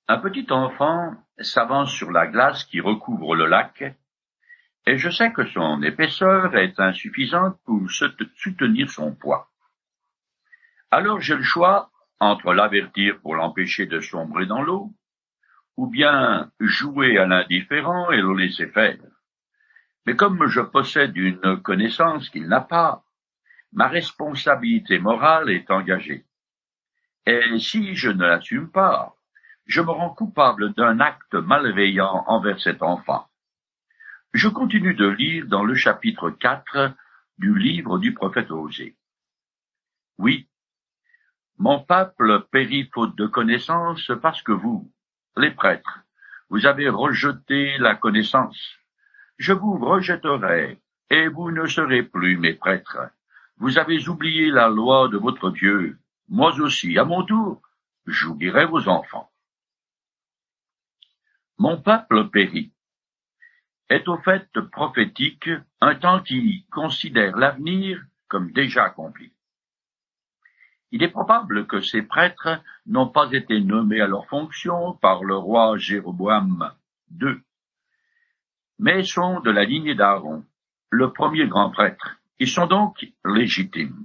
Un petit enfant s'avance sur la glace qui recouvre le lac, et je sais que son épaisseur est insuffisante pour soutenir son poids. Alors j'ai le choix entre l'avertir pour l'empêcher de sombrer dans l'eau, ou bien jouer à l'indifférent et le laisser faire. Mais comme je possède une connaissance qu'il n'a pas, ma responsabilité morale est engagée. Et si je ne l'assume pas, je me rends coupable d'un acte malveillant envers cet enfant. Je continue de lire dans le chapitre 4 du livre du prophète Osée. Oui, mon peuple périt faute de connaissance parce que vous, les prêtres, vous avez rejeté la connaissance. Je vous rejetterai, et vous ne serez plus mes prêtres. Vous avez oublié la loi de votre Dieu. Moi aussi, à mon tour, j'oublierai vos enfants. Mon peuple périt est au fait prophétique un temps qui considère l'avenir comme déjà accompli. Il est probable que ces prêtres n'ont pas été nommés à leur fonction par le roi Jéroboam II, mais sont de la lignée d'Aaron, le premier grand prêtre. Ils sont donc légitimes.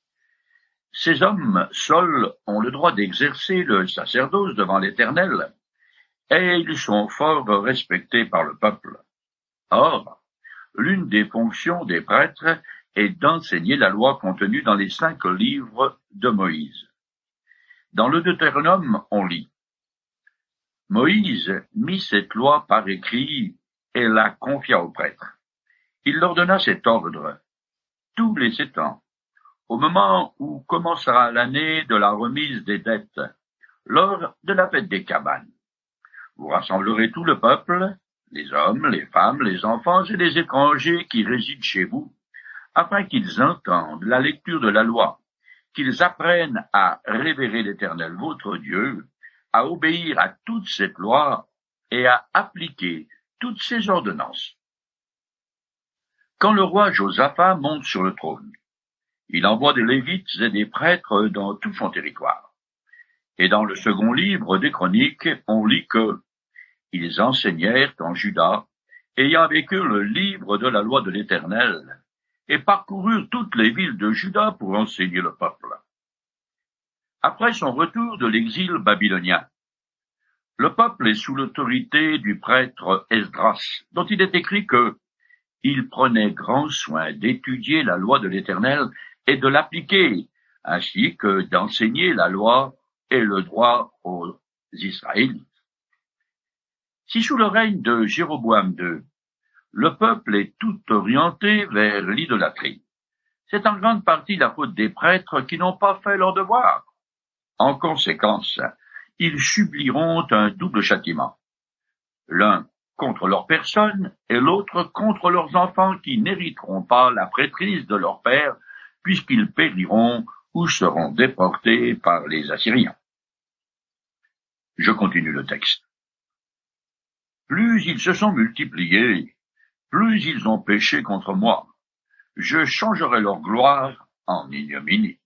Ces hommes seuls ont le droit d'exercer le sacerdoce devant l'Éternel, et ils sont fort respectés par le peuple. Or, l'une des fonctions des prêtres est d'enseigner la loi contenue dans les 5 livres de Moïse. Dans le Deutéronome, on lit « Moïse mit cette loi par écrit et la confia aux prêtres. Il leur donna cet ordre, tous les 7 ans, au moment où commencera l'année de la remise des dettes, lors de la fête des cabanes. Vous rassemblerez tout le peuple, les hommes, les femmes, les enfants et les étrangers qui résident chez vous, afin qu'ils entendent la lecture de la loi, qu'ils apprennent à révérer l'Éternel votre Dieu, à obéir à toute cette loi et à appliquer toutes ces ordonnances. Quand le roi Josaphat monte sur le trône, il envoie des Lévites et des prêtres dans tout son territoire. Et dans le second livre des Chroniques, on lit que ils enseignèrent en Juda, ayant avec eux le livre de la loi de l'Éternel, et parcoururent toutes les villes de Juda pour enseigner le peuple. Après son retour de l'exil babylonien, le peuple est sous l'autorité du prêtre Esdras, dont il est écrit que il prenait grand soin d'étudier la loi de l'Éternel et de l'appliquer, ainsi que d'enseigner la loi et le droit aux Israélites. Si sous le règne de Jéroboam II, le peuple est tout orienté vers l'idolâtrie, c'est en grande partie la faute des prêtres qui n'ont pas fait leur devoir. En conséquence, ils subiront un double châtiment, l'un contre leur personne et l'autre contre leurs enfants qui n'hériteront pas la prêtrise de leur père, puisqu'ils périront ou seront déportés par les Assyriens. Je continue le texte. Plus ils se sont multipliés, plus ils ont péché contre moi. Je changerai leur gloire en ignominie.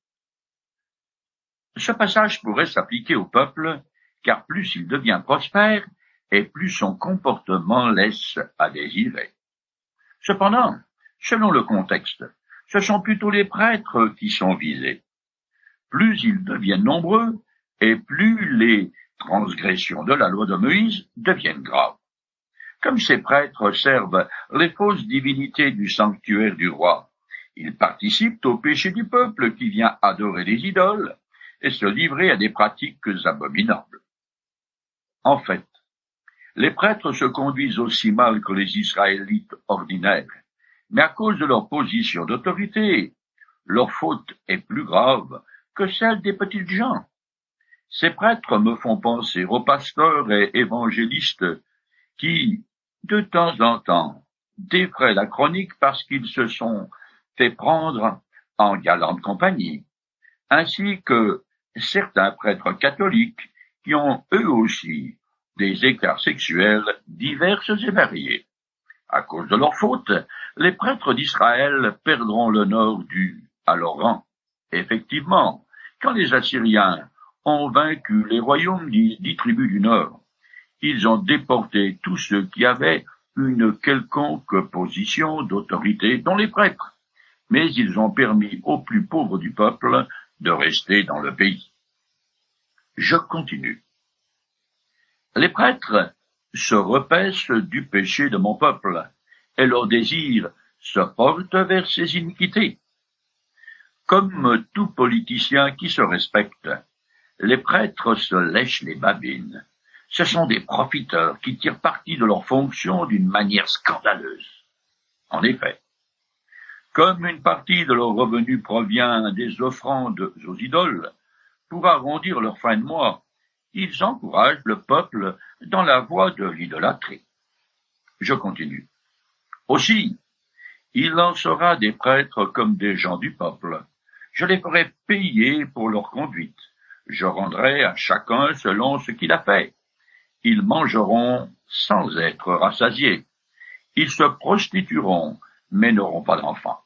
Ce passage pourrait s'appliquer au peuple, car plus il devient prospère, et plus son comportement laisse à désirer. Cependant, selon le contexte, ce sont plutôt les prêtres qui sont visés. Plus ils deviennent nombreux, et plus les transgressions de la loi de Moïse deviennent graves. Comme ces prêtres servent les fausses divinités du sanctuaire du roi, ils participent au péché du peuple qui vient adorer les idoles et se livrer à des pratiques abominables. En fait, les prêtres se conduisent aussi mal que les Israélites ordinaires, mais à cause de leur position d'autorité, leur faute est plus grave que celle des petites gens. Ces prêtres me font penser aux pasteurs et évangélistes qui, de temps en temps, défraient la chronique parce qu'ils se sont fait prendre en galante compagnie, ainsi que certains prêtres catholiques qui ont eux aussi des écarts sexuels divers et variés. À cause de leur faute, les prêtres d'Israël perdront l'honneur dû à leur rang. Effectivement, quand les Assyriens ont vaincu les royaumes dits tribus du Nord, Ils ont déporté tous ceux qui avaient une quelconque position d'autorité, dont les prêtres, mais ils ont permis aux plus pauvres du peuple de rester dans le pays. Je continue. Les prêtres se repaissent du péché de mon peuple, et leur désir se porte vers ses iniquités. Comme tout politicien qui se respecte, les prêtres se lèchent les babines. Ce sont des profiteurs qui tirent parti de leurs fonctions d'une manière scandaleuse. En effet, comme une partie de leurs revenus provient des offrandes aux idoles, pour arrondir leur fin de mois, ils encouragent le peuple dans la voie de l'idolâtrie. Je continue. Aussi, il en sera des prêtres comme des gens du peuple. Je les ferai payer pour leur conduite. Je rendrai à chacun selon ce qu'il a fait. Ils mangeront sans être rassasiés. Ils se prostitueront, mais n'auront pas d'enfants.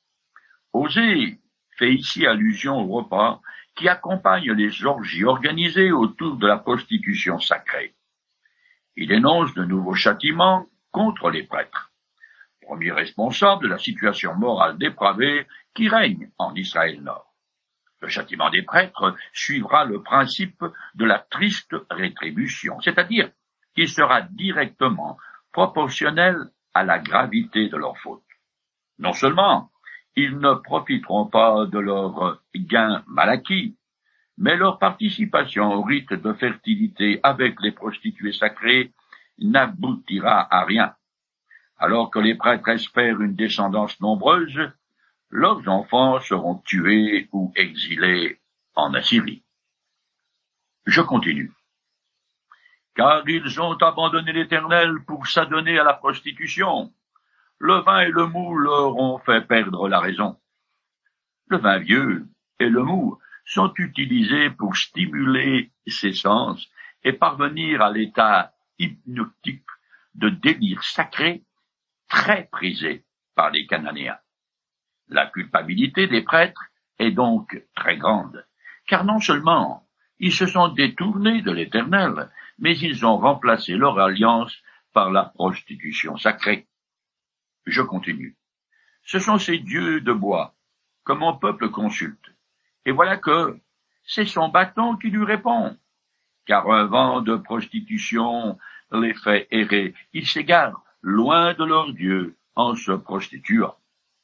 Osée fait ici allusion au repas qui accompagne les orgies organisées autour de la prostitution sacrée. Il énonce de nouveaux châtiments contre les prêtres, premier responsable de la situation morale dépravée qui règne en Israël Nord. Le châtiment des prêtres suivra le principe de la triste rétribution, c'est-à-dire qu'il sera directement proportionnel à la gravité de leur faute. Non seulement ils ne profiteront pas de leur gain mal acquis, mais leur participation au rite de fertilité avec les prostituées sacrées n'aboutira à rien. Alors que les prêtres espèrent une descendance nombreuse, leurs enfants seront tués ou exilés en Assyrie. Je continue. Car ils ont abandonné l'Éternel pour s'adonner à la prostitution. Le vin et le mou leur ont fait perdre la raison. Le vin vieux et le mou sont utilisés pour stimuler ses sens et parvenir à l'état hypnotique de délire sacré très prisé par les Cananéens. La culpabilité des prêtres est donc très grande, car non seulement ils se sont détournés de l'Éternel, mais ils ont remplacé leur alliance par la prostitution sacrée. Je continue. Ce sont ces dieux de bois que mon peuple consulte. Et voilà que c'est son bâton qui lui répond, car un vent de prostitution les fait errer. Ils s'égarent loin de leur Dieu en se prostituant.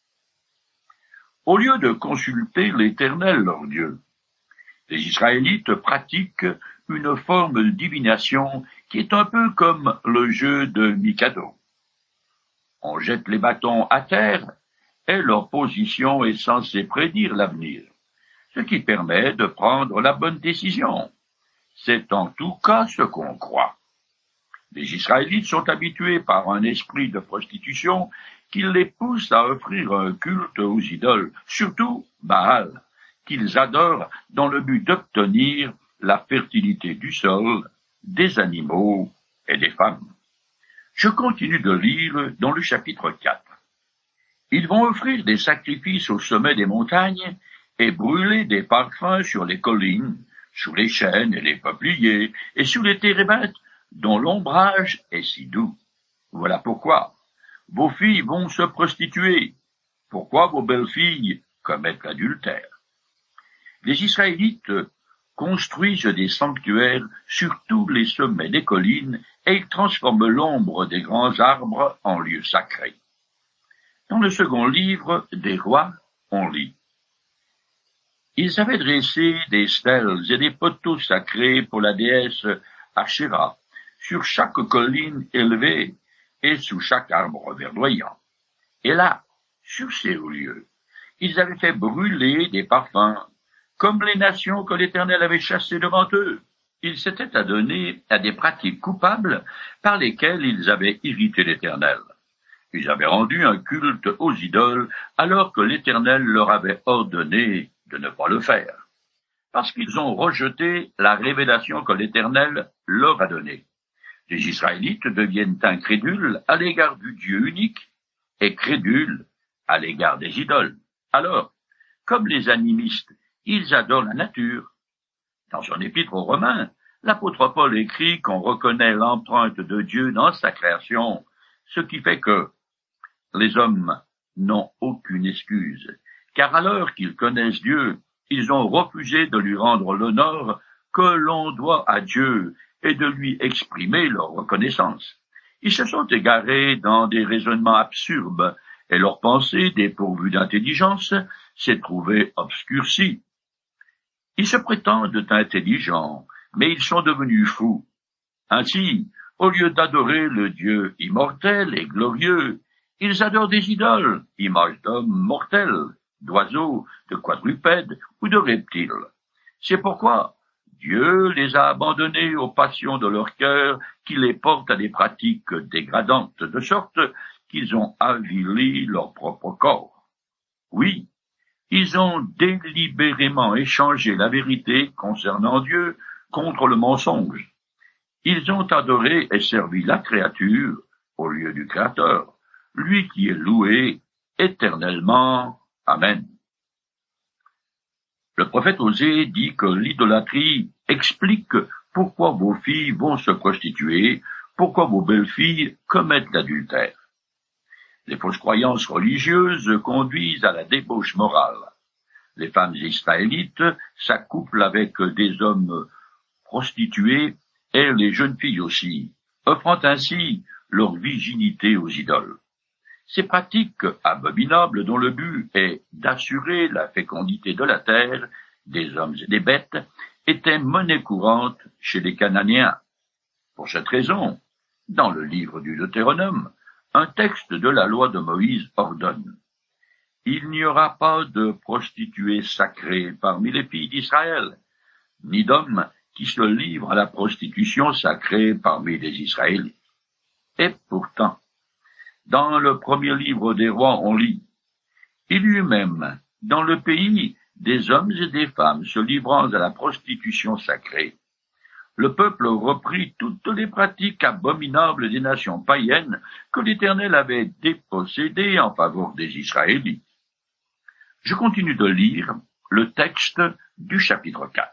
Au lieu de consulter l'Éternel leur Dieu, les Israélites pratiquent une forme de divination qui est un peu comme le jeu de Mikado. On jette les bâtons à terre et leur position est censée prédire l'avenir, ce qui permet de prendre la bonne décision. C'est en tout cas ce qu'on croit. Les Israélites sont habitués par un esprit de prostitution qui les pousse à offrir un culte aux idoles, surtout Baal, qu'ils adorent dans le but d'obtenir la fertilité du sol, des animaux et des femmes. Je continue de lire dans le chapitre 4. Ils vont offrir des sacrifices au sommet des montagnes et brûler des parfums sur les collines, sous les chênes et les peupliers, et sous les térébintes dont l'ombrage est si doux. Voilà pourquoi vos filles vont se prostituer. Pourquoi vos belles-filles commettent l'adultère? Les Israélites construisent des sanctuaires sur tous les sommets des collines et ils transforment l'ombre des grands arbres en lieu sacré. Dans le second livre des rois, on lit. Ils avaient dressé des stèles et des poteaux sacrés pour la déesse Asherah sur chaque colline élevée et sous chaque arbre verdoyant. Et là, sur ces hauts lieux, ils avaient fait brûler des parfums, comme les nations que l'Éternel avait chassées devant eux. Ils s'étaient adonnés à des pratiques coupables par lesquelles ils avaient irrité l'Éternel. Ils avaient rendu un culte aux idoles alors que l'Éternel leur avait ordonné de ne pas le faire, parce qu'ils ont rejeté la révélation que l'Éternel leur a donnée. Les Israélites deviennent incrédules à l'égard du Dieu unique et crédules à l'égard des idoles. Alors, comme les animistes, ils adorent la nature. Dans son épître aux Romains, L'apôtre Paul écrit qu'on reconnaît l'empreinte de Dieu dans sa création, ce qui fait que les hommes n'ont aucune excuse, car à l'heure qu'ils connaissent Dieu, ils ont refusé de lui rendre l'honneur que l'on doit à Dieu et de lui exprimer leur reconnaissance. Ils se sont égarés dans des raisonnements absurdes et leur pensée, dépourvue d'intelligence, s'est trouvée obscurcie. Ils se prétendent intelligents, mais ils sont devenus fous. Ainsi, au lieu d'adorer le Dieu immortel et glorieux, ils adorent des idoles, images d'hommes mortels, d'oiseaux, de quadrupèdes ou de reptiles. C'est pourquoi Dieu les a abandonnés aux passions de leur cœur qui les portent à des pratiques dégradantes, de sorte qu'ils ont avili leur propre corps. Oui, ils ont délibérément échangé la vérité concernant Dieu contre le mensonge. Ils ont adoré et servi la créature au lieu du Créateur, lui qui est loué éternellement. Amen. Le prophète Osée dit que l'idolâtrie explique pourquoi vos filles vont se prostituer, pourquoi vos belles-filles commettent l'adultère. Les fausses croyances religieuses conduisent à la débauche morale. Les femmes israélites s'accouplent avec des hommes prostitués et les jeunes filles aussi, offrant ainsi leur virginité aux idoles. Ces pratiques abominables dont le but est d'assurer la fécondité de la terre, des hommes et des bêtes, étaient monnaie courante chez les Cananéens. Pour cette raison, dans le livre du Deutéronome, un texte de la loi de Moïse ordonne: il n'y aura pas de prostituées sacrées parmi les filles d'Israël, ni d'hommes qui se livrent à la prostitution sacrée parmi les Israélites. Et pourtant, dans le premier livre des rois, on lit: il y eut même dans le pays des hommes et des femmes se livrant à la prostitution sacrée. Le peuple reprit toutes les pratiques abominables des nations païennes que l'Éternel avait dépossédées en faveur des Israélites. Je continue de lire le texte du chapitre 4.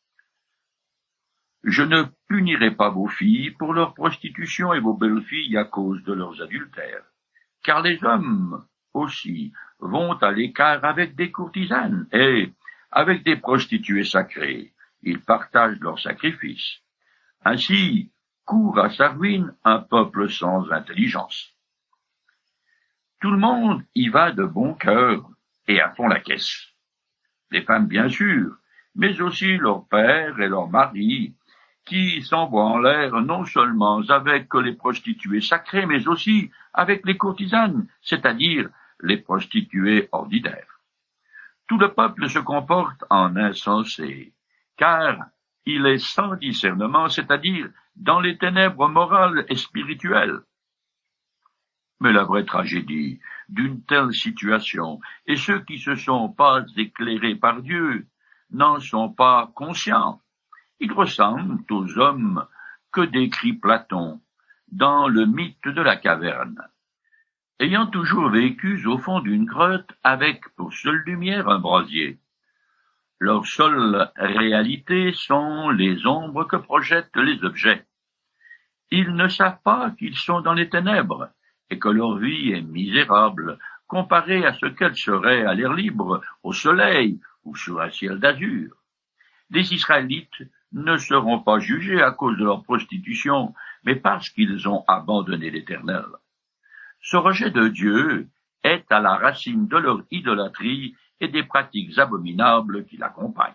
Je ne punirai pas vos filles pour leur prostitution et vos belles-filles à cause de leurs adultères, car les hommes aussi vont à l'écart avec des courtisanes et avec des prostituées sacrées. Ils partagent leurs sacrifices. Ainsi court à sa ruine un peuple sans intelligence. Tout le monde y va de bon cœur et à fond la caisse. Les femmes bien sûr, mais aussi leurs pères et leurs maris, qui s'envoient en l'air non seulement avec les prostituées sacrées, mais aussi avec les courtisanes, c'est-à-dire les prostituées ordinaires. Tout le peuple se comporte en insensé, car il est sans discernement, c'est-à-dire dans les ténèbres morales et spirituelles. Mais la vraie tragédie d'une telle situation, et ceux qui se sont pas éclairés par Dieu, n'en sont pas conscients. Ils ressemblent aux hommes que décrit Platon dans le mythe de la caverne, ayant toujours vécu au fond d'une grotte avec pour seule lumière un brasier. Leur seule réalité sont les ombres que projettent les objets. Ils ne savent pas qu'ils sont dans les ténèbres et que leur vie est misérable comparée à ce qu'elle serait à l'air libre, au soleil ou sur un ciel d'azur. Les Israélites ne seront pas jugés à cause de leur prostitution, mais parce qu'ils ont abandonné l'Éternel. Ce rejet de Dieu est à la racine de leur idolâtrie et des pratiques abominables qui l'accompagnent.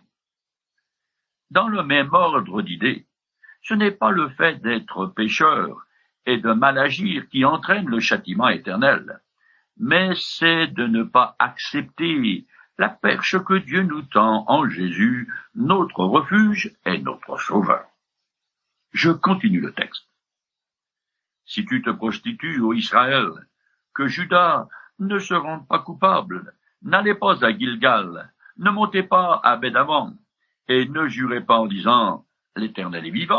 Dans le même ordre d'idées, ce n'est pas le fait d'être pécheur et de mal agir qui entraîne le châtiment éternel, mais c'est de ne pas accepter la perche que Dieu nous tend en Jésus, notre refuge et notre sauveur. Je continue le texte. Si tu te prostitues, ô Israël, que Juda ne se rende pas coupable, n'allez pas à Gilgal, ne montez pas à Bédavon, et ne jurez pas en disant « l'Éternel est vivant ».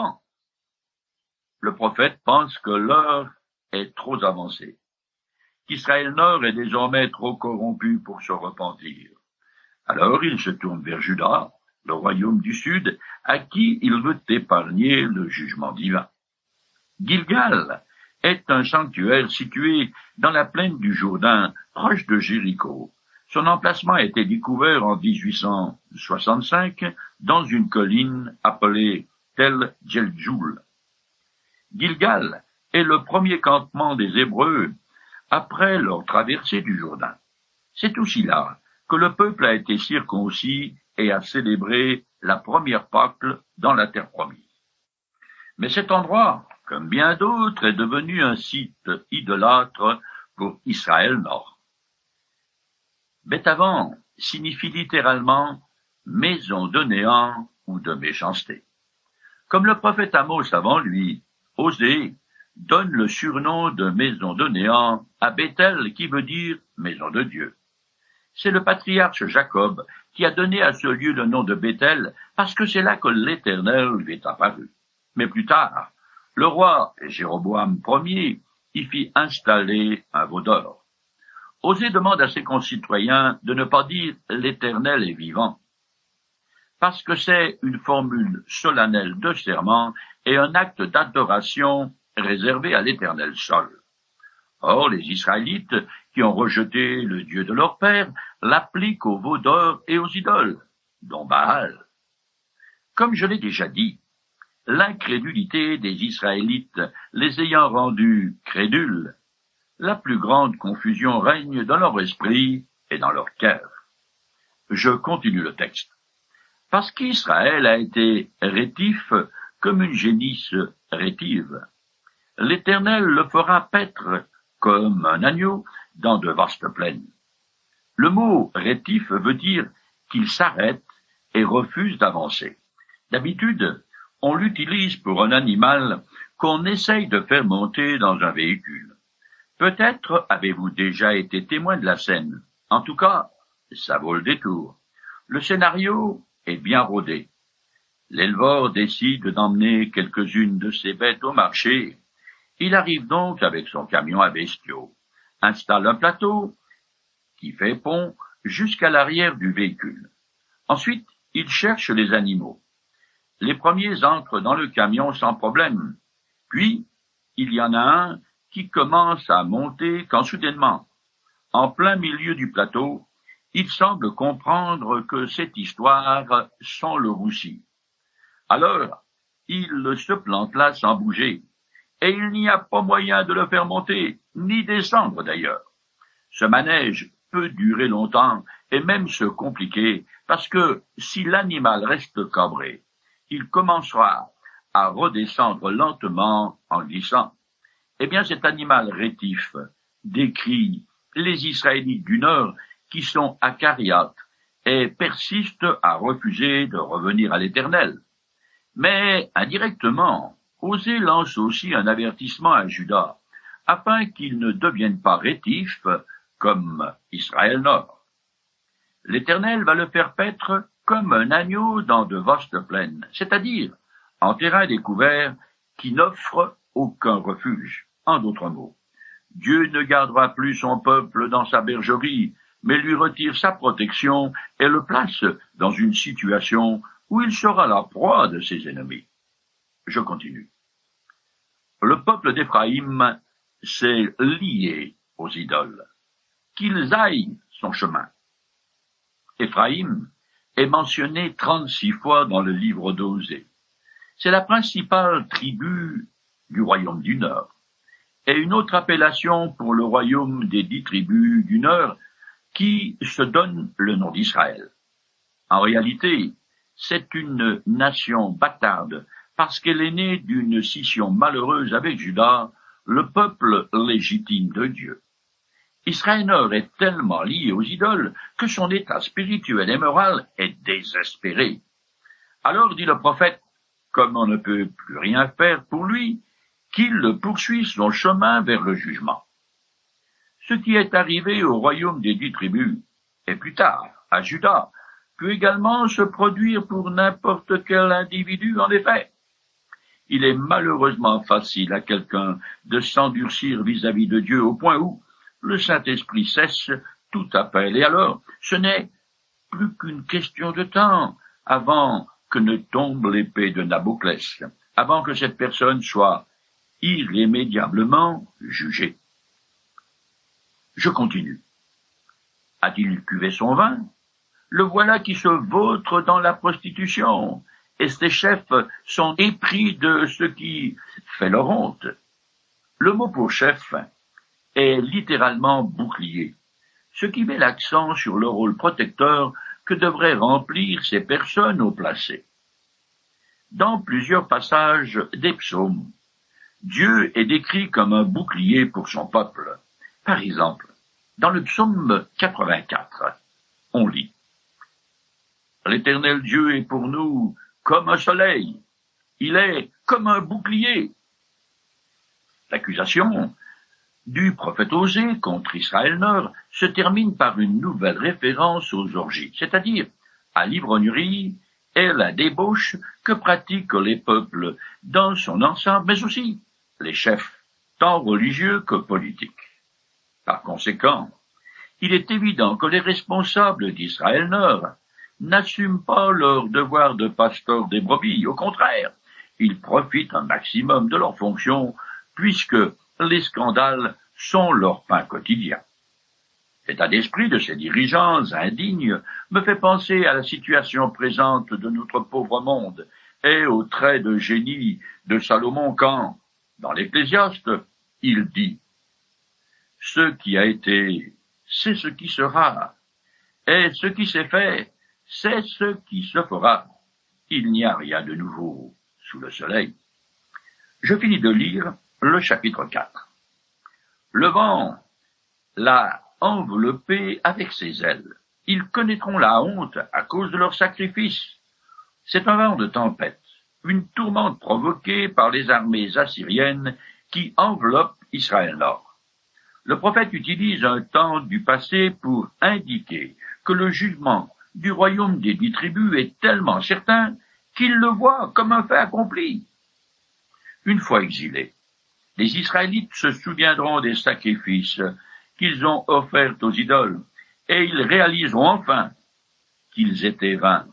Le prophète pense que l'heure est trop avancée, qu'Israël Nord est désormais trop corrompu pour se repentir. Alors il se tourne vers Juda le royaume du Sud, à qui il veut épargner le jugement divin. Gilgal est un sanctuaire situé dans la plaine du Jourdain, proche de Jéricho. Son emplacement a été découvert en 1865 dans une colline appelée Tel Djeldjoul. Gilgal est le premier campement des Hébreux après leur traversée du Jourdain. C'est aussi là que le peuple a été circoncis et a célébré la première Pâque dans la terre promise. Mais cet endroit, comme bien d'autres, est devenu un site idolâtre pour Israël Nord. Béthavan signifie littéralement maison de néant ou de méchanceté. Comme le prophète Amos avant lui, Osée donne le surnom de maison de néant à Béthel qui veut dire maison de Dieu. C'est le patriarche Jacob qui a donné à ce lieu le nom de Béthel parce que c'est là que l'Éternel lui est apparu. Mais plus tard, le roi Jéroboam Ier y fit installer un veau d'or. Osée demande à ses concitoyens de ne pas dire l'Éternel est vivant, parce que c'est une formule solennelle de serment et un acte d'adoration réservé à l'Éternel seul. Or, les Israélites, qui ont rejeté le Dieu de leur père, l'appliquent aux veaux d'or et aux idoles, dont Baal. Comme je l'ai déjà dit, l'incrédulité des Israélites les ayant rendus crédules, la plus grande confusion règne dans leur esprit et dans leur cœur. Je continue le texte. Parce qu'Israël a été rétif comme une génisse rétive, l'Éternel le fera paître comme un agneau dans de vastes plaines. Le mot rétif veut dire qu'il s'arrête et refuse d'avancer. D'habitude, on l'utilise pour un animal qu'on essaye de faire monter dans un véhicule. Peut-être avez-vous déjà été témoin de la scène. En tout cas, ça vaut le détour. Le scénario est bien rodé. L'éleveur décide d'emmener quelques-unes de ses bêtes au marché. Il arrive donc avec son camion à bestiaux, installe un plateau qui fait pont jusqu'à l'arrière du véhicule. Ensuite, il cherche les animaux. Les premiers entrent dans le camion sans problème. Puis, il y en a un qui commence à monter quand soudainement, en plein milieu du plateau, il semble comprendre que cette histoire sent le roussi. Alors, il se plante là sans bouger, et il n'y a pas moyen de le faire monter, ni descendre d'ailleurs. Ce manège peut durer longtemps et même se compliquer, parce que si l'animal reste cabré, il commencera à redescendre lentement en glissant. Eh bien, cet animal rétif décrit les Israélites du Nord qui sont acariâtres et persistent à refuser de revenir à l'Éternel. Mais, indirectement, Osée lance aussi un avertissement à Juda, afin qu'il ne devienne pas rétif comme Israël Nord. L'Éternel va le faire paître comme un agneau dans de vastes plaines, c'est-à-dire en terrain découvert qui n'offre aucun refuge. En d'autres mots, Dieu ne gardera plus son peuple dans sa bergerie, mais lui retire sa protection et le place dans une situation où il sera la proie de ses ennemis. Je continue. Le peuple d'Éphraïm s'est lié aux idoles, qu'ils aillent son chemin. Éphraïm est mentionné 36 fois dans le livre d'Osée. C'est la principale tribu du royaume du Nord, et une autre appellation pour le royaume des 10 tribus du Nord qui se donne le nom d'Israël. En réalité, c'est une nation bâtarde parce qu'elle est née d'une scission malheureuse avec Juda, le peuple légitime de Dieu. Israël Nord est tellement lié aux idoles que son état spirituel et moral est désespéré. Alors dit le prophète, comme on ne peut plus rien faire pour lui, qu'il poursuit son chemin vers le jugement. Ce qui est arrivé au royaume des 10 tribus, et plus tard à Juda, peut également se produire pour n'importe quel individu en effet. Il est malheureusement facile à quelqu'un de s'endurcir vis-à-vis de Dieu au point où le Saint-Esprit cesse tout appel, et alors ce n'est plus qu'une question de temps avant que ne tombe l'épée de Naboclès, avant que cette personne soit irrémédiablement jugée. Je continue. A-t-il cuvé son vin? Le voilà qui se vautre dans la prostitution, et ses chefs sont épris de ce qui fait leur honte. Le mot pour chef est littéralement bouclier, ce qui met l'accent sur le rôle protecteur que devraient remplir ces personnes haut placées. Dans plusieurs passages des psaumes, Dieu est décrit comme un bouclier pour son peuple. Par exemple, dans le psaume 84, on lit « L'Éternel Dieu est pour nous comme un soleil, il est comme un bouclier. » L'accusation du prophète Osée contre Israël Nord se termine par une nouvelle référence aux orgies, c'est-à-dire à l'ivrognerie et la débauche que pratiquent les peuples dans son ensemble, mais aussi les chefs, tant religieux que politiques. Par conséquent, il est évident que les responsables d'Israël Nord n'assument pas leur devoir de pasteur des brebis. Au contraire, ils profitent un maximum de leurs fonctions puisque les scandales sont leur pain quotidien. L'état d'esprit de ces dirigeants indignes me fait penser à la situation présente de notre pauvre monde et aux traits de génie de Salomon quand, dans l'Ecclésiaste, il dit « Ce qui a été, c'est ce qui sera, et ce qui s'est fait, c'est ce qui se fera. Il n'y a rien de nouveau sous le soleil. » Je finis de lire le chapitre 4. Le vent l'a enveloppé avec ses ailes. Ils connaîtront la honte à cause de leur sacrifice. C'est un vent de tempête, une tourmente provoquée par les armées assyriennes qui enveloppent Israël Nord. Le prophète utilise un temps du passé pour indiquer que le jugement du royaume des 10 tribus est tellement certain qu'il le voit comme un fait accompli. Une fois exilés, les Israélites se souviendront des sacrifices qu'ils ont offerts aux idoles, et ils réaliseront enfin qu'ils étaient vains,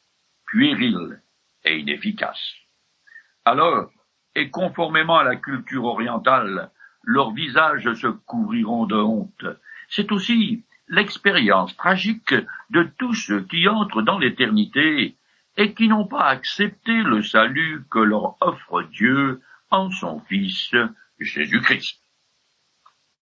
puérils et inefficaces. Alors, et conformément à la culture orientale, leurs visages se couvriront de honte. C'est aussi l'expérience tragique de tous ceux qui entrent dans l'éternité et qui n'ont pas accepté le salut que leur offre Dieu en son Fils Jésus-Christ.